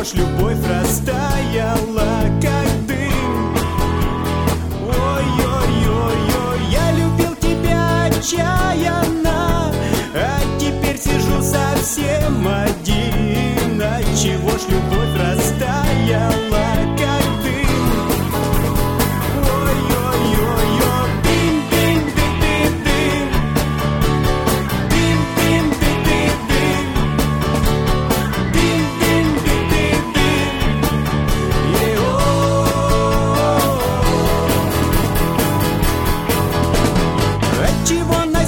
ж любовь растаяла, как дым. Ой-ой-ой-ой, я любил тебя отчаянно, а теперь сижу совсем один. Отчего ж любовь растаяла, как дым? Ой-ой-ой-ой, дым-дым-дым-дым-дым, дым-дым-дым-дым-дым, дым-дым-дым-дым-дым. Отчего